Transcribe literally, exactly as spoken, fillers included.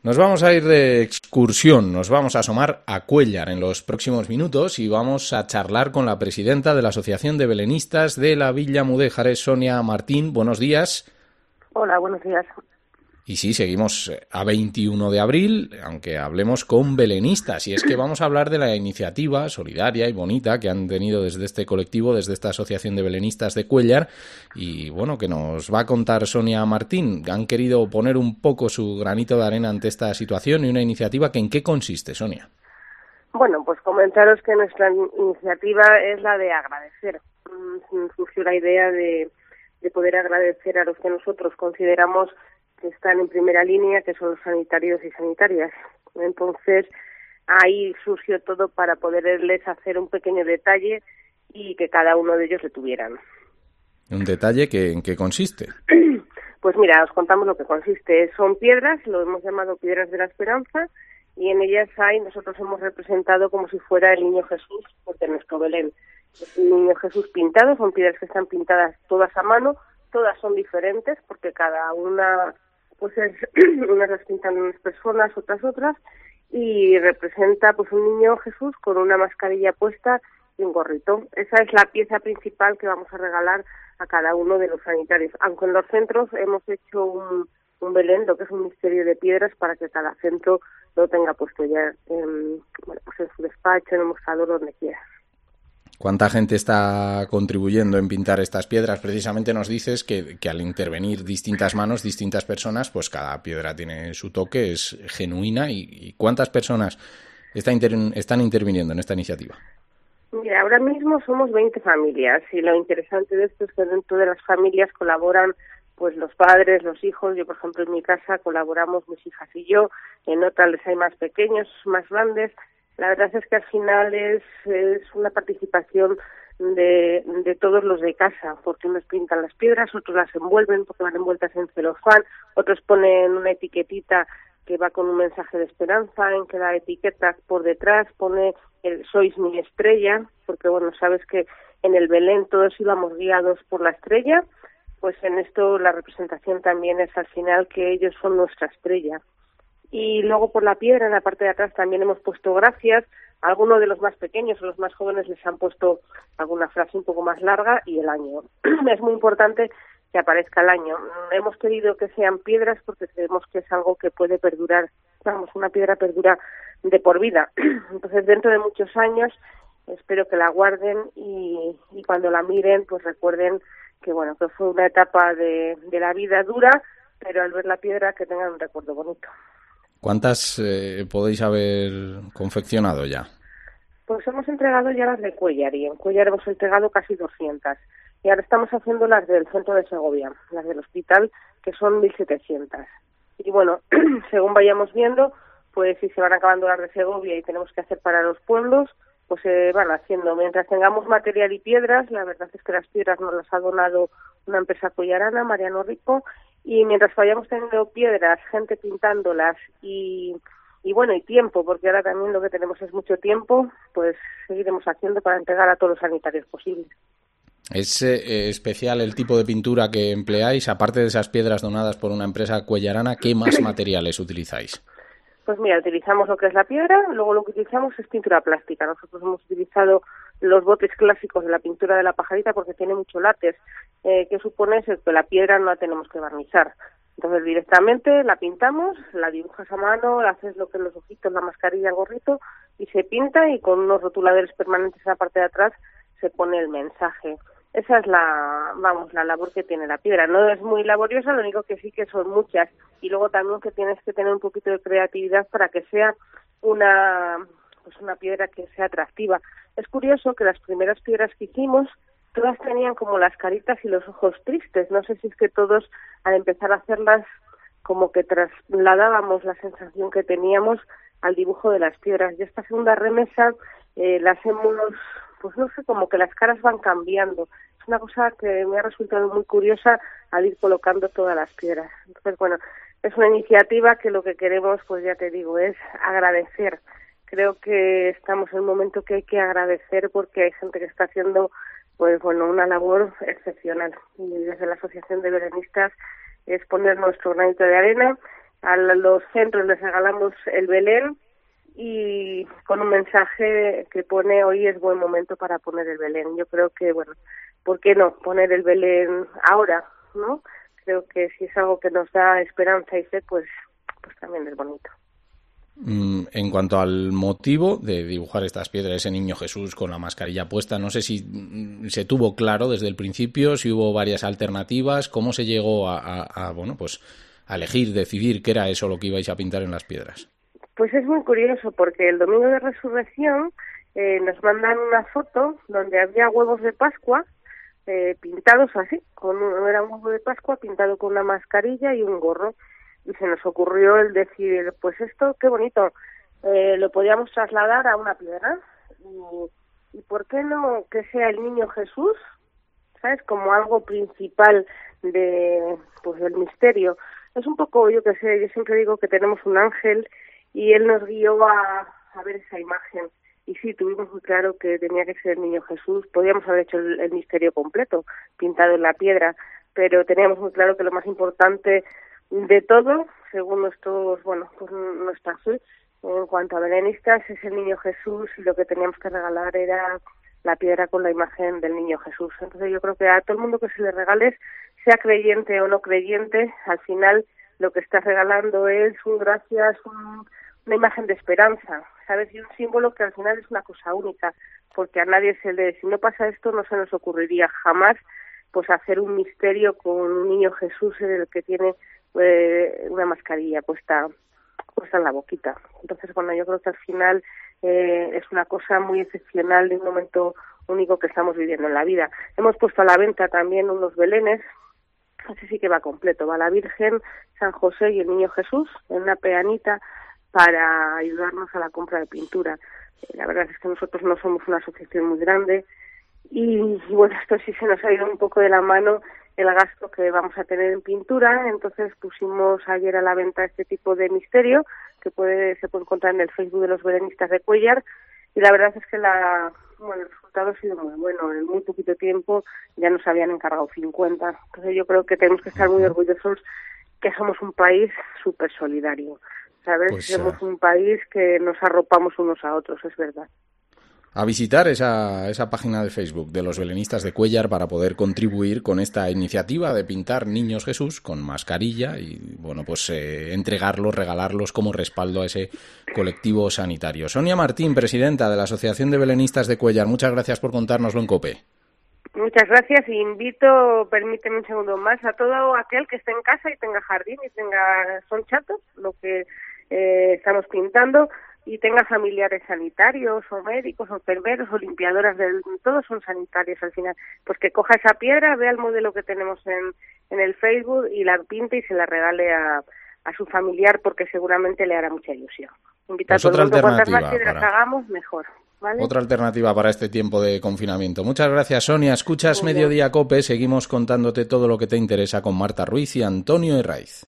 Nos vamos a ir de excursión, nos vamos a asomar a Cuéllar en los próximos minutos y vamos a charlar con la presidenta de la Asociación de Belenistas de la Villa Mudéjar, Sonia Martín. Buenos días. Hola, buenos días. Y sí, seguimos a veintiuno de abril, aunque hablemos con belenistas. Y es que vamos a hablar de la iniciativa solidaria y bonita que han tenido desde este colectivo, desde esta Asociación de Belenistas de Cuéllar. Y bueno, que nos va a contar Sonia Martín. Han querido poner un poco su granito de arena ante esta situación y una iniciativa que ¿en qué consiste, Sonia? Bueno, pues comentaros que nuestra iniciativa es la de agradecer. Surgió la idea de, de poder agradecer a los que nosotros consideramos que están en primera línea, que son los sanitarios y sanitarias. Entonces, ahí surgió todo para poderles hacer un pequeño detalle y que cada uno de ellos le tuvieran. ¿Un detalle que en qué consiste? Pues mira, os contamos lo que consiste. Son piedras, lo hemos llamado Piedras de la Esperanza, y en ellas hay, nosotros hemos representado como si fuera el Niño Jesús, porque nuestro Belén es un Niño Jesús pintado, son piedras que están pintadas todas a mano, todas son diferentes, porque cada una... pues es, unas las pintan unas personas, otras otras, y representa pues un niño Jesús con una mascarilla puesta y un gorrito. Esa es la pieza principal que vamos a regalar a cada uno de los sanitarios. Aunque en los centros hemos hecho un, un Belén, lo que es un misterio de piedras, para que cada centro lo tenga puesto ya en, bueno, pues en su despacho, en el mostrador, donde quiera. ¿Cuánta gente está contribuyendo en pintar estas piedras? Precisamente nos dices que, que al intervenir distintas manos, distintas personas, pues cada piedra tiene su toque, es genuina. ¿Y, y cuántas personas está inter, están interviniendo en esta iniciativa? Mira, ahora mismo somos veinte familias y lo interesante de esto es que dentro de las familias colaboran pues los padres, los hijos. Yo, por ejemplo, en mi casa colaboramos mis hijas y yo, en otras les hay más pequeños, más grandes. La verdad es que al final es, es una participación de, de todos los de casa, porque unos pintan las piedras, otros las envuelven porque van envueltas en celofán, otros ponen una etiquetita que va con un mensaje de esperanza, en que la etiqueta por detrás pone el sois mi estrella, porque bueno, sabes que en el Belén todos íbamos guiados por la estrella, pues en esto la representación también es al final que ellos son nuestra estrella. Y luego por la piedra, en la parte de atrás, también hemos puesto gracias. Algunos de los más pequeños o los más jóvenes les han puesto alguna frase un poco más larga y el año. Es muy importante que aparezca el año. Hemos querido que sean piedras porque creemos que es algo que puede perdurar. Vamos, una piedra perdura de por vida. Entonces, dentro de muchos años, espero que la guarden y, y cuando la miren, pues recuerden que, bueno, que fue una etapa de, de la vida dura, pero al ver la piedra que tengan un recuerdo bonito. ¿Cuántas eh, podéis haber confeccionado ya? Pues hemos entregado ya las de Cuéllar, y en Cuéllar hemos entregado casi doscientas. Y ahora estamos haciendo las del centro de Segovia, las del hospital, que son mil setecientas. Y bueno, según vayamos viendo, pues si se van acabando las de Segovia y tenemos que hacer para los pueblos, pues se van haciendo. Mientras tengamos material y piedras, la verdad es que las piedras nos las ha donado una empresa collarana, Mariano Rico, y mientras vayamos teniendo piedras, gente pintándolas y, y bueno, y tiempo, porque ahora también lo que tenemos es mucho tiempo, pues seguiremos haciendo para entregar a todos los sanitarios posibles. ¿Es eh, especial el tipo de pintura que empleáis? Aparte de esas piedras donadas por una empresa cuellarana, ¿qué más materiales utilizáis? Pues mira, utilizamos lo que es la piedra, luego lo que utilizamos es pintura plástica. Nosotros hemos utilizado los botes clásicos de la pintura de la pajarita porque tiene mucho látex, eh, que supone eso, que la piedra no la tenemos que barnizar. Entonces directamente la pintamos, la dibujas a mano, haces lo que es los ojitos, la mascarilla, el gorrito, y se pinta y con unos rotuladores permanentes en la parte de atrás se pone el mensaje. Esa es la, vamos, la labor que tiene la piedra. No es muy laboriosa, lo único que sí que son muchas. Y luego también que tienes que tener un poquito de creatividad para que sea una, pues una piedra que sea atractiva. Es curioso que las primeras piedras que hicimos, todas tenían como las caritas y los ojos tristes. No sé si es que todos, al empezar a hacerlas, como que trasladábamos la sensación que teníamos al dibujo de las piedras. Y esta segunda remesa eh, la hacemos, pues no sé, como que las caras van cambiando. Es una cosa que me ha resultado muy curiosa al ir colocando todas las piedras. Entonces, bueno, es una iniciativa que lo que queremos, pues ya te digo, es agradecer. Creo que estamos en un momento que hay que agradecer porque hay gente que está haciendo, pues bueno, una labor excepcional. Y desde la Asociación de Belenistas es poner nuestro granito de arena a los centros les regalamos el Belén y con un mensaje que pone hoy es buen momento para poner el Belén. Yo creo que, bueno, ¿por qué no poner el Belén ahora, no? Creo que si es algo que nos da esperanza y fe, pues, pues también es bonito. En cuanto al motivo de dibujar estas piedras, ese niño Jesús con la mascarilla puesta, no sé si se tuvo claro desde el principio, si hubo varias alternativas, cómo se llegó a, a, a bueno, pues a elegir, decidir qué era eso lo que ibais a pintar en las piedras. Pues es muy curioso porque el domingo de Resurrección eh, nos mandan una foto donde había huevos de Pascua eh, pintados así, con un, era un huevo de Pascua pintado con una mascarilla y un gorro. Y se nos ocurrió el decir, pues esto, qué bonito, eh, lo podíamos trasladar a una piedra. Y, y ¿por qué no que sea el niño Jesús, sabes, como algo principal de, pues, del misterio? Es un poco, yo que sé, yo siempre digo que tenemos un ángel y él nos guió a, a ver esa imagen. Y sí, tuvimos muy claro que tenía que ser el niño Jesús. Podíamos haber hecho el, el misterio completo, pintado en la piedra, pero teníamos muy claro que lo más importante de todo, según nuestros, bueno, pues nuestra fe, en cuanto a belenistas, es el niño Jesús y lo que teníamos que regalar era la piedra con la imagen del niño Jesús. Entonces yo creo que a todo el mundo que se le regales, sea creyente o no creyente, al final lo que estás regalando es un gracias, un, una imagen de esperanza, ¿sabes? Y un símbolo que al final es una cosa única, porque a nadie se le, si no pasa esto, no se nos ocurriría jamás pues hacer un misterio con un niño Jesús en el que tiene eh, una mascarilla puesta puesta en la boquita. Entonces, bueno, yo creo que al final eh, es una cosa muy excepcional de un momento único que estamos viviendo en la vida. Hemos puesto a la venta también unos belenes, así sí que va completo, va la Virgen, San José y el Niño Jesús en una peanita para ayudarnos a la compra de pintura. Eh, la verdad es que nosotros no somos una asociación muy grande y, y bueno, esto sí se nos ha ido un poco de la mano el gasto que vamos a tener en pintura. Entonces pusimos ayer a la venta este tipo de misterio que puede se puede encontrar en el Facebook de los belenistas de Cuéllar y la verdad es que la bueno, el resultado ha sido muy bueno. En muy poquito tiempo ya nos habían encargado cincuenta. Entonces yo creo que tenemos que estar muy orgullosos que somos un país súper solidario, ¿sabes? Pues, somos uh... un país que nos arropamos unos a otros, es verdad. A visitar esa, esa página de Facebook de los belenistas de Cuéllar para poder contribuir con esta iniciativa de pintar niños Jesús con mascarilla y, bueno, pues eh, entregarlos, regalarlos como respaldo a ese colectivo sanitario. Sonia Martín, presidenta de la Asociación de Belenistas de Cuéllar, muchas gracias por contárnoslo en COPE. Muchas gracias y invito, permíteme un segundo más, a todo aquel que esté en casa y tenga jardín y tenga, son chatos, lo que eh, estamos pintando, y tenga familiares sanitarios o médicos o enfermeros o limpiadoras, del, todos son sanitarios al final, pues que coja esa piedra, vea el modelo que tenemos en, en el Facebook y la pinte y se la regale a, a su familiar porque seguramente le hará mucha ilusión. Invita pues a todo el mundo, cuantas más piedras para... hagamos, mejor. ¿Vale? Otra alternativa para este tiempo de confinamiento. Muchas gracias, Sonia. Escuchas Mediodía COPE, seguimos contándote todo lo que te interesa con Marta Ruiz y Antonio Herraiz.